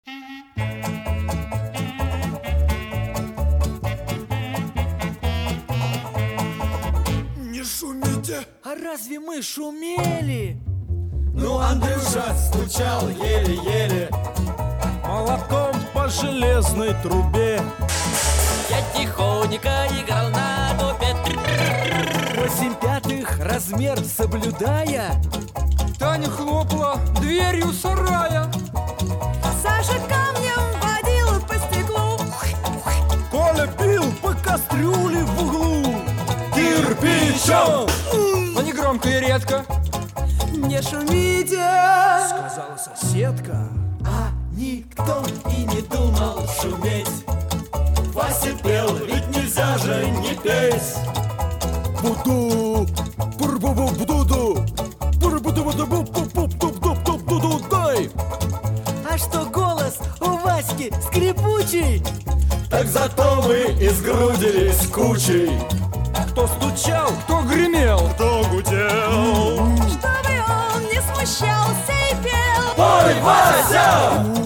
Не шумите! А разве мы шумели? Ну, Андрюша стучал еле-еле молотком по железной трубе. Я тихонько играл на дупе. 8/5 размер соблюдая, Таня хлопала дверью сарая. Саша камнем водил по стеклу. Коля бил по кастрюле в углу кирпичом. Но не громко и редко. Не шумите! сказала соседка. А никто и не думал шуметь. Вася пел, ведь нельзя же не петь. Буду, буду, дай. А что голос у Васьки скрипучий? Так зато мы изгрудились кучей. Кто стучал, Кто гремел? кто гудел. Чтобы он не смущался и пел. Ой, Вася!